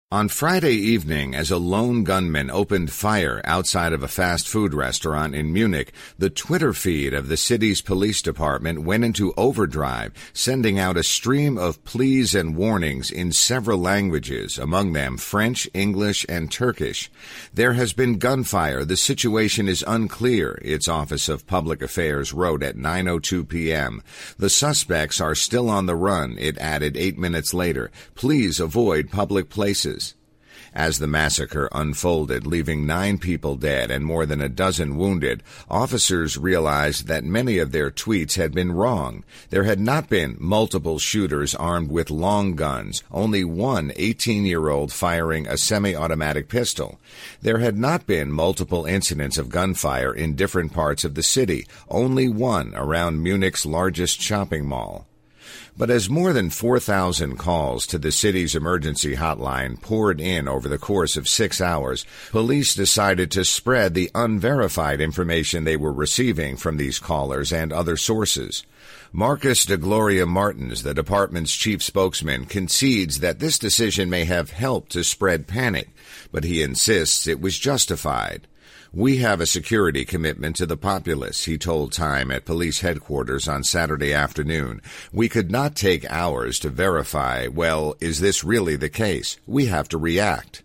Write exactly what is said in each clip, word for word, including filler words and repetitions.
On Friday evening, as a lone gunman opened fire outside of a fast food restaurant in Munich, the Twitter feed of the city's police department went into overdrive, sending out a stream of pleas and warnings in several languages, among them French, English, and Turkish. There has been gunfire. The situation is unclear, its Office of Public Affairs wrote at nine oh two p.m. The suspects are still on the run, it added eight minutes later. Please avoid public places. As the massacre unfolded, leaving nine people dead and more than a dozen wounded, officers realized that many of their tweets had been wrong. There had not been multiple shooters armed with long guns, only one eighteen-year-old firing a semi-automatic pistol. There had not been multiple incidents of gunfire in different parts of the city, only one around Munich's largest shopping mall. But as more than four thousand calls to the city's emergency hotline poured in over the course of six hours, police decided to spread the unverified information they were receiving from these callers and other sources. Marcus de Gloria Martins, the department's chief spokesman, concedes that this decision may have helped to spread panic, but he insists it was justified. We have a security commitment to the populace, he told Time at police headquarters on Saturday afternoon. We could not take hours to verify, well, is this really the case? We have to react.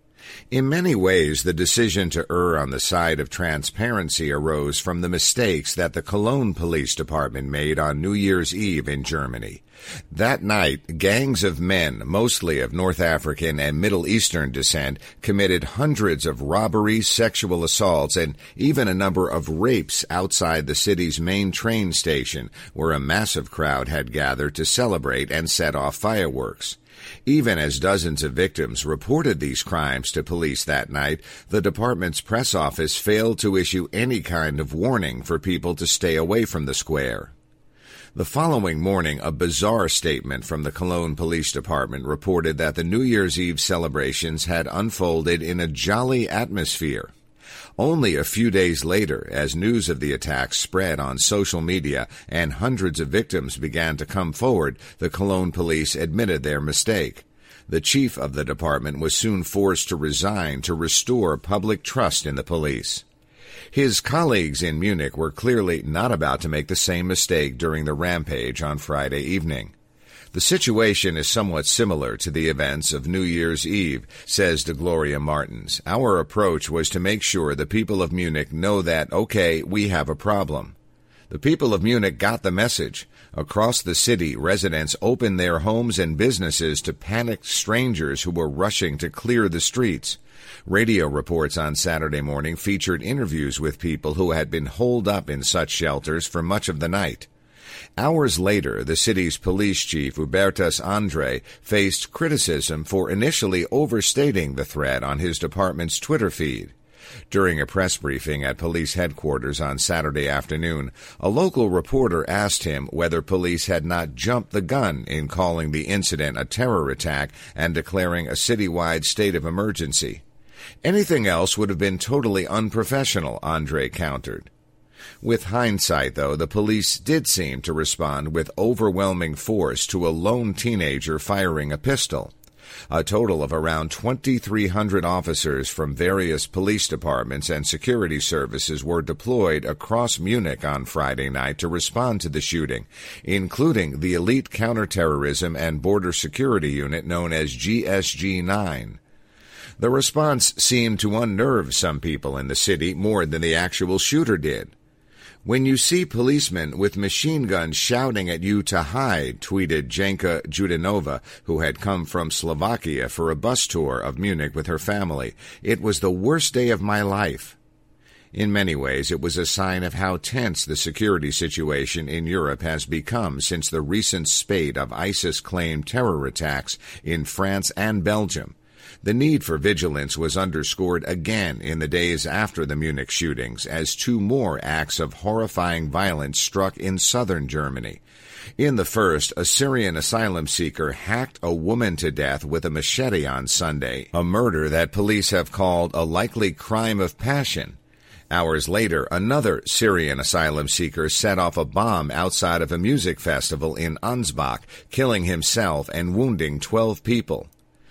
In many ways, the decision to err on the side of transparency arose from the mistakes that the Cologne Police Department made on New Year's Eve in Germany. That night, gangs of men, mostly of North African and Middle Eastern descent, committed hundreds of robberies, sexual assaults, and even a number of rapes outside the city's main train station, where a massive crowd had gathered to celebrate and set off fireworks. Even as dozens of victims reported these crimes to police that night, the department's press office failed to issue any kind of warning for people to stay away from the square. The following morning, a bizarre statement from the Cologne Police Department reported that the New Year's Eve celebrations had unfolded in a jolly atmosphere. Only a few days later, as news of the attacks spread on social media and hundreds of victims began to come forward, the Cologne police admitted their mistake. The chief of the department was soon forced to resign to restore public trust in the police. His colleagues in Munich were clearly not about to make the same mistake during the rampage on Friday evening. The situation is somewhat similar to the events of New Year's Eve, says de Gloria Martins. Our approach was to make sure the people of Munich know that, okay, we have a problem. The people of Munich got the message. Across the city, residents opened their homes and businesses to panicked strangers who were rushing to clear the streets. Radio reports on Saturday morning featured interviews with people who had been holed up in such shelters for much of the night. Hours later, the city's police chief, Hubertus Andre, faced criticism for initially overstating the threat on his department's Twitter feed. During a press briefing at police headquarters on Saturday afternoon, a local reporter asked him whether police had not jumped the gun in calling the incident a terror attack and declaring a citywide state of emergency. Anything else would have been totally unprofessional, Andre countered. With hindsight, though, the police did seem to respond with overwhelming force to a lone teenager firing a pistol. A total of around twenty-three hundred officers from various police departments and security services were deployed across Munich on Friday night to respond to the shooting, including the elite counterterrorism and border security unit known as G S G nine. The response seemed to unnerve some people in the city more than the actual shooter did. When you see policemen with machine guns shouting at you to hide, tweeted Janka Judanova, who had come from Slovakia for a bus tour of Munich with her family, it was the worst day of my life. In many ways, it was a sign of how tense the security situation in Europe has become since the recent spate of ISIS-claimed terror attacks in France and Belgium. The need for vigilance was underscored again in the days after the Munich shootings as two more acts of horrifying violence struck in southern Germany. In the first, a Syrian asylum seeker hacked a woman to death with a machete on Sunday, a murder that police have called a likely crime of passion. Hours later, another Syrian asylum seeker set off a bomb outside of a music festival in Ansbach, killing himself and wounding twelve people.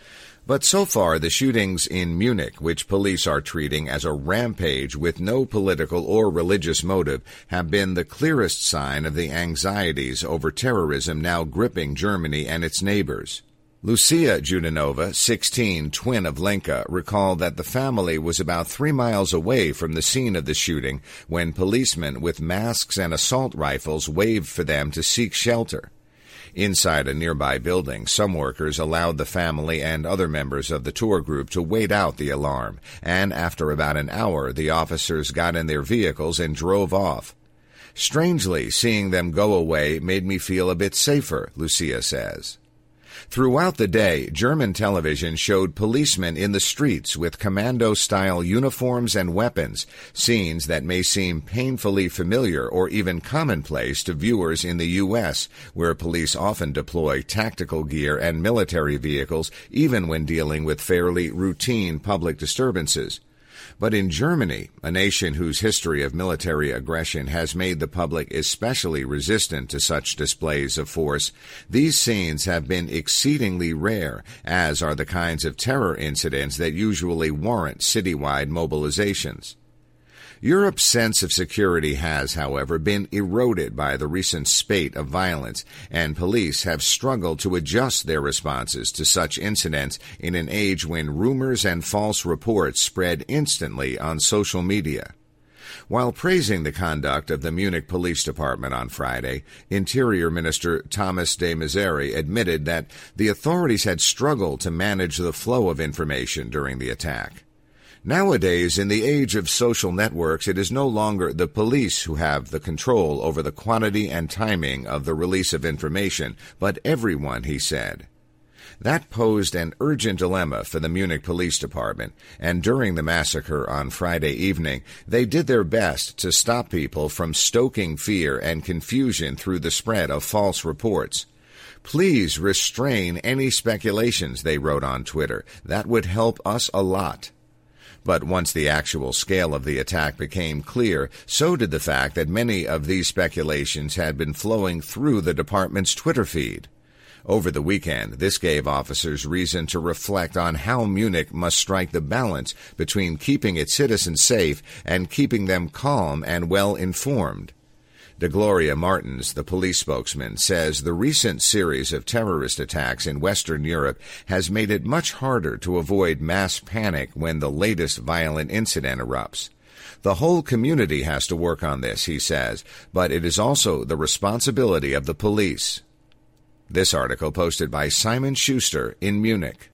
But so far, the shootings in Munich, which police are treating as a rampage with no political or religious motive, have been the clearest sign of the anxieties over terrorism now gripping Germany and its neighbors. Lucia Judanova, sixteen, twin of Lenka, recalled that the family was about three miles away from the scene of the shooting when policemen with masks and assault rifles waved for them to seek shelter. Inside a nearby building, some workers allowed the family and other members of the tour group to wait out the alarm, and after about an hour, the officers got in their vehicles and drove off. Strangely, seeing them go away made me feel a bit safer, Lucia says. Throughout the day, German television showed policemen in the streets with commando-style uniforms and weapons, scenes that may seem painfully familiar or even commonplace to viewers in the U S, where police often deploy tactical gear and military vehicles even when dealing with fairly routine public disturbances. But in Germany, a nation whose history of military aggression has made the public especially resistant to such displays of force, these scenes have been exceedingly rare, as are the kinds of terror incidents that usually warrant citywide mobilizations. Europe's sense of security has, however, been eroded by the recent spate of violence, and police have struggled to adjust their responses to such incidents in an age when rumors and false reports spread instantly on social media. While praising the conduct of the Munich Police Department on Friday, Interior Minister Thomas de Maizière admitted that the authorities had struggled to manage the flow of information during the attack. Nowadays, in the age of social networks, it is no longer the police who have the control over the quantity and timing of the release of information, but everyone, he said. That posed an urgent dilemma for the Munich Police Department, and during the massacre on Friday evening, they did their best to stop people from stoking fear and confusion through the spread of false reports. Please restrain any speculations, they wrote on Twitter. That would help us a lot. But once the actual scale of the attack became clear, so did the fact that many of these speculations had been flowing through the department's Twitter feed. Over the weekend, this gave officers reason to reflect on how Munich must strike the balance between keeping its citizens safe and keeping them calm and well-informed. De Gloria Martins, the police spokesman, says the recent series of terrorist attacks in Western Europe has made it much harder to avoid mass panic when the latest violent incident erupts. The whole community has to work on this, he says, but it is also the responsibility of the police. This article posted by Simon Schuster in Munich.